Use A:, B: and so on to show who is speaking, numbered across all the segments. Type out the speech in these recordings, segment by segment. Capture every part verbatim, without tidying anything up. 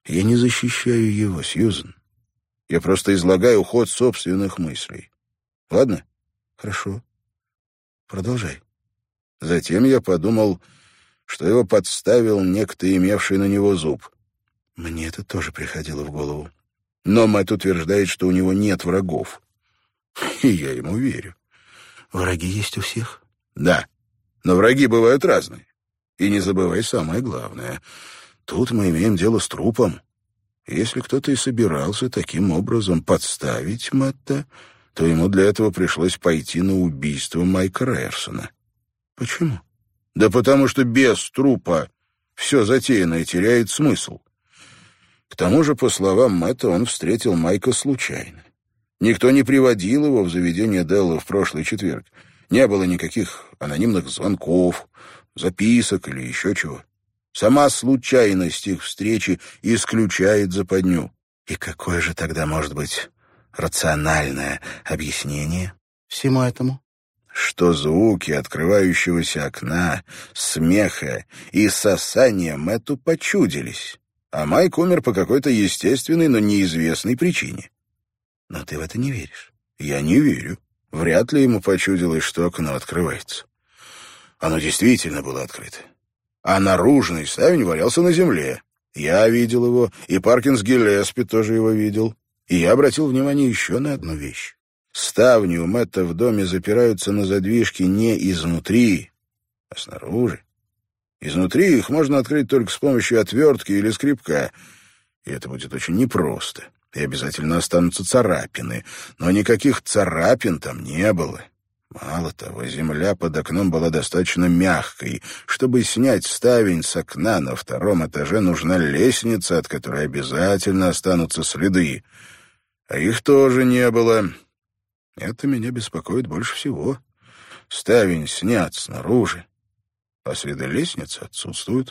A: Я не защищаю его, Сьюзен. Я просто излагаю ход собственных мыслей. Ладно? Хорошо. Продолжай. Затем я подумал, что его подставил некто, имевший на него зуб. Мне это тоже приходило в голову. Но Мэтт утверждает, что у него нет врагов. И я ему верю. Враги есть у всех? Да, но враги бывают разные. И не забывай самое главное. Тут мы имеем дело с трупом. Если кто-то и собирался таким образом подставить Мэтта, то ему для этого пришлось пойти на убийство Майка Райерсона. Почему? Да потому что без трупа все затеянное теряет смысл. К тому же, по словам Мэтта, он встретил Майка случайно. Никто не приводил его в заведение Делла в прошлый четверг. Не было никаких анонимных звонков, записок или еще чего. Сама случайность их встречи исключает западню. И какое же тогда может быть рациональное объяснение всему этому? Что звуки открывающегося окна, смеха и сосания Мэтту почудились, а Майк умер по какой-то естественной, но неизвестной причине. Но ты в это не веришь? Я не верю. Вряд ли ему почудилось, что окно открывается. Оно действительно было открыто. А наружный ставень валялся на земле. Я видел его, и Паркинс Гиллеспи тоже его видел. И я обратил внимание еще на одну вещь. Ставни у Мэтта в доме запираются на задвижке не изнутри, а снаружи. Изнутри их можно открыть только с помощью отвертки или скребка, и это будет очень непросто. И обязательно останутся царапины, но никаких царапин там не было. Мало того, земля под окном была достаточно мягкой. Чтобы снять ставень с окна на втором этаже, нужна лестница, от которой обязательно останутся следы. А их тоже не было. Это меня беспокоит больше всего. Ставень снят снаружи, а следы лестницы отсутствуют.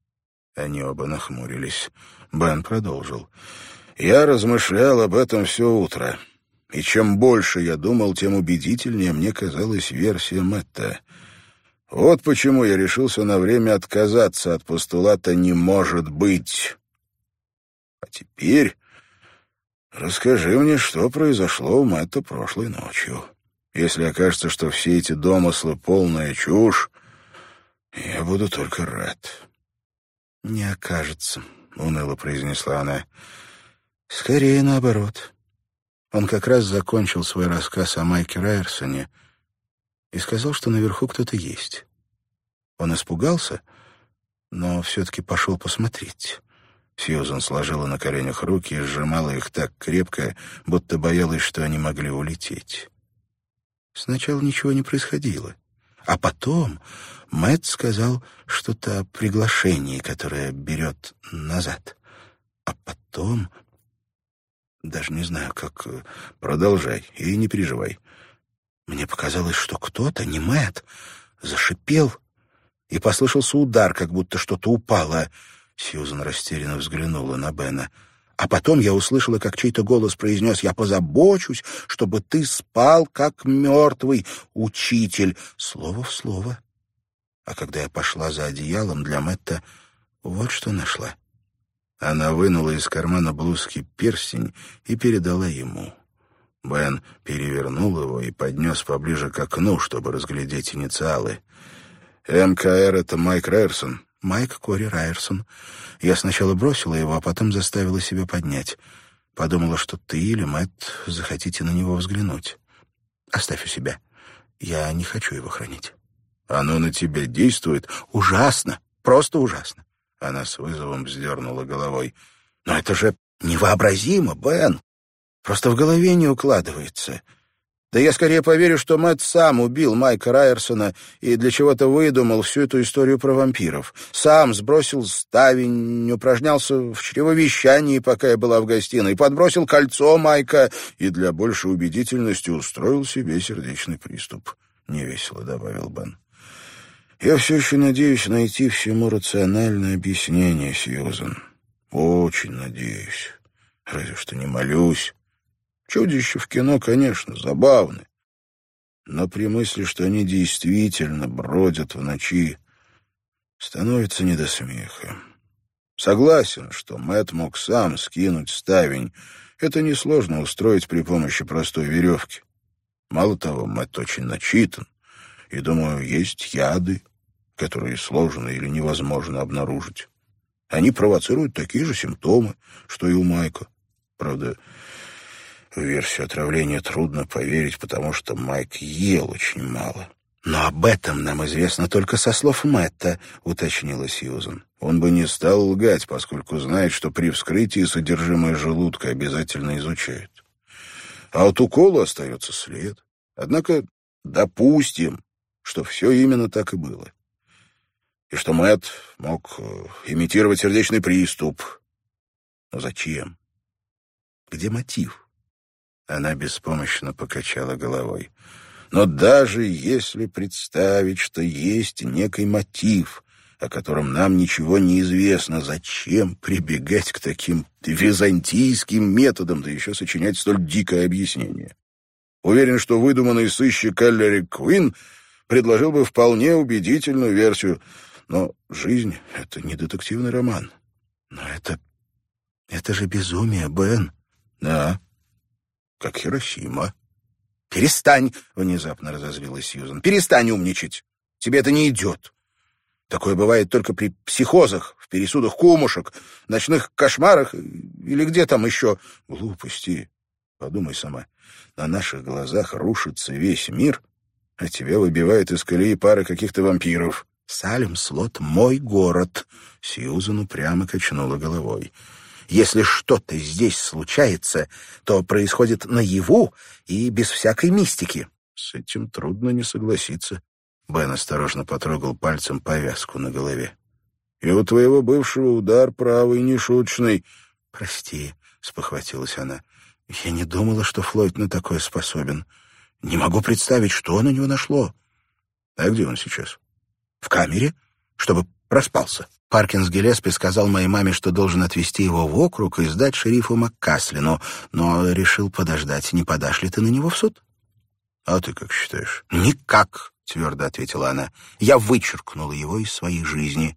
A: Они оба нахмурились. Бен продолжил. Я размышлял об этом все утро. И чем больше я думал, тем убедительнее мне казалась версия Мэтта. Вот почему я решился на время отказаться от постулата «не может быть». А теперь расскажи мне, что произошло у Мэтта прошлой ночью. Если окажется, что все эти домыслы — полная чушь, я буду только рад. — Не окажется, — уныло произнесла она. — Скорее наоборот. Он как раз закончил свой рассказ о Майке Райерсоне и сказал, что наверху кто-то есть. Он испугался, но все-таки пошел посмотреть. Сьюзан сложила на коленях руки и сжимала их так крепко, будто боялась, что они могли улететь. Сначала ничего не происходило, а потом Мэтт сказал что-то о приглашении, которое берет назад. А потом... Даже не знаю, как... Продолжай и не переживай. Мне показалось, что кто-то, не Мэтт, зашипел, и послышался удар, как будто что-то упало. Сьюзан растерянно взглянула на Бена. А потом я услышала, как чей-то голос произнес: «Я позабочусь, чтобы ты спал, как мертвый, учитель». Слово в слово. А когда я пошла за одеялом для Мэтта, вот что нашла. Она вынула из кармана блузки перстень и передала ему. Бен перевернул его и поднес поближе к окну, чтобы разглядеть инициалы. «эм ка эр — это Майк Райерсон». «Майк Кори Райерсон. Я сначала бросила его, а потом заставила себя поднять. Подумала, что ты или Мэтт захотите на него взглянуть. Оставь у себя. Я не хочу его хранить». «Оно на тебя действует?» «Ужасно. Просто ужасно». Она с вызовом вздернула головой. «Но это же невообразимо, Бен. Просто в голове не укладывается. Да я скорее поверю, что Мэтт сам убил Майка Райерсона и для чего-то выдумал всю эту историю про вампиров. Сам сбросил ставень, упражнялся в чревовещании, пока я была в гостиной, подбросил кольцо Майка и для большей убедительности устроил себе сердечный приступ», — невесело добавил Бен. «Я все еще надеюсь найти всему рациональное объяснение, Сьюзан. Очень надеюсь. Разве что не молюсь. Чудища в кино, конечно, забавны. Но при мысли, что они действительно бродят в ночи, становится не до смеха. Согласен, что Мэтт мог сам скинуть ставень. Это несложно устроить при помощи простой веревки. Мало того, Мэтт очень начитан, и, думаю, есть яды, которые сложно или невозможно обнаружить. Они провоцируют такие же симптомы, что и у Майка. Правда, в версию отравления трудно поверить, потому что Майк ел очень мало. «Но об этом нам известно только со слов Мэтта», — уточнила Сьюзен. «Он бы не стал лгать, поскольку знает, что при вскрытии содержимое желудка обязательно изучают. А от укола остается след. Однако допустим, что все именно так и было. И что Мэтт мог имитировать сердечный приступ. Но зачем? Где мотив?» Она беспомощно покачала головой. «Но даже если представить, что есть некий мотив, о котором нам ничего не известно, зачем прибегать к таким византийским методам, да еще сочинять столь дикое объяснение? Уверен, что выдуманный сыщик Эллери Куин предложил бы вполне убедительную версию. Но жизнь — это не детективный роман. Но это... это же безумие, Бен». «Да, как Хиросима». «Перестань!» — внезапно разозлилась Сьюзен. «Перестань умничать! Тебе это не идет. Такое бывает только при психозах, в пересудах кумушек, ночных кошмарах или где там еще». «Глупости. Подумай сама. На наших глазах рушится весь мир, а тебя выбивает из колеи пара каких-то вампиров». «Салем-Слот — мой город», — Сьюзен упрямо качнула головой. «Если что-то здесь случается, то происходит наяву и без всякой мистики». «С этим трудно не согласиться». Бен осторожно потрогал пальцем повязку на голове. «И у твоего бывшего удар правый нешуточный». «Прости», — спохватилась она. «Я не думала, что Флойд на такое способен. Не могу представить, что на него нашло». «А где он сейчас?» «В камере, чтобы проспался. Паркинс Гиллеспи сказал моей маме, что должен отвезти его в округ и сдать шерифу МакКаслину, но решил подождать, не подашь ли ты на него в суд». «А ты как считаешь?» «Никак», — твердо ответила она. «Я вычеркнула его из своей жизни».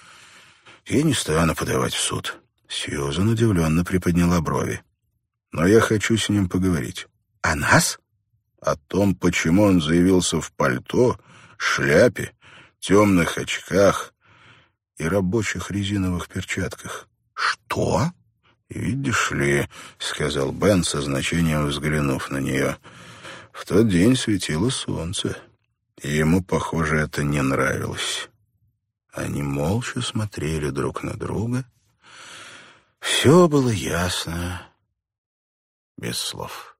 A: «Я не стану подавать в суд». Сьюзан удивленно приподняла брови. «Но я хочу с ним поговорить». «О нас?» «О том, почему он заявился в пальто, шляпе, темных очках и рабочих резиновых перчатках». «Что?» «Видишь ли», — сказал Бен со значением, взглянув на нее, — «в тот день светило солнце, и ему, похоже, это не нравилось». Они молча смотрели друг на друга. Все было ясно, без слов.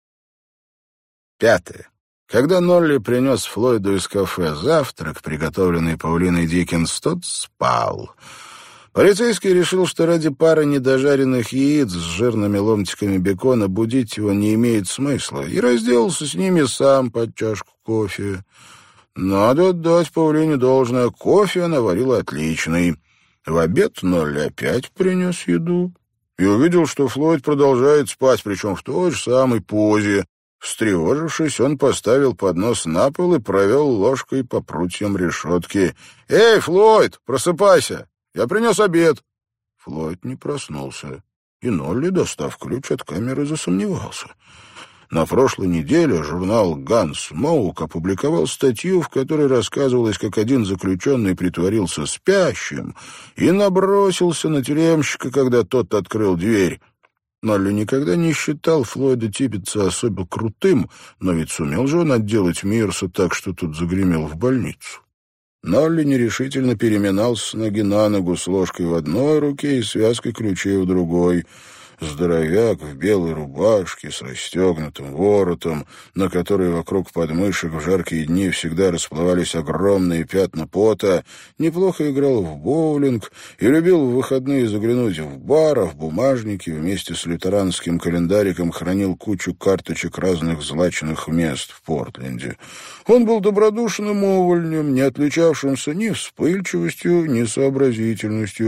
A: Пятое. Когда Нолли принес Флойду из кафе завтрак, приготовленный Паулиной Диккенс, тот спал. Полицейский решил, что ради пары недожаренных яиц с жирными ломтиками бекона будить его не имеет смысла, и разделался с ними сам под чашку кофе. Надо отдать Паулине должное, кофе она варила отличный. В обед Нолли опять принес еду и увидел, что Флойд продолжает спать, причем в той же самой позе. Встревожившись, он поставил поднос на пол и провел ложкой по прутьям решетки. «Эй, Флойд, просыпайся! Я принес обед!» Флойд не проснулся, и Нолли, достав ключ от камеры, засомневался. На прошлой неделе журнал «Ганс Моук» опубликовал статью, в которой рассказывалось, как один заключенный притворился спящим и набросился на тюремщика, когда тот открыл дверь. Нолли никогда не считал Флойда Тиббетса особо крутым, но ведь сумел же он отделать Мирса так, что тот загремел в больницу. Нолли нерешительно переминался с ноги на ногу с ложкой в одной руке и связкой ключей в другой. Здоровяк в белой рубашке с расстегнутым воротом, на которой вокруг подмышек в жаркие дни всегда расплывались огромные пятна пота, неплохо играл в боулинг и любил в выходные заглянуть в бар, а в бумажнике вместе с лютеранским календариком хранил кучу карточек разных злачных мест в Портленде. Он был добродушным увольнем, не отличавшимся ни вспыльчивостью, ни сообразительностью.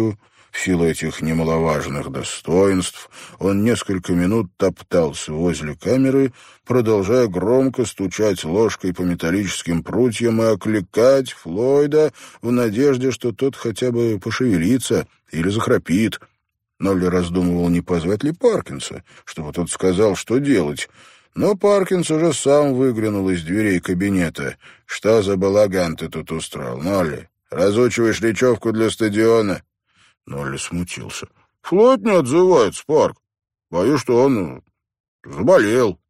A: В силу этих немаловажных достоинств он несколько минут топтался возле камеры, продолжая громко стучать ложкой по металлическим прутьям и окликать Флойда в надежде, что тот хотя бы пошевелится или захрапит. Нолли раздумывал, не позвать ли Паркинса, чтобы тот сказал, что делать. Но Паркинс уже сам выглянул из дверей кабинета. «Что за балаган ты тут устроил, Нолли? Разучиваешь речевку для стадиона?» Нолли смутился. «Флойд не отзывается, Парк. Боюсь, что он заболел».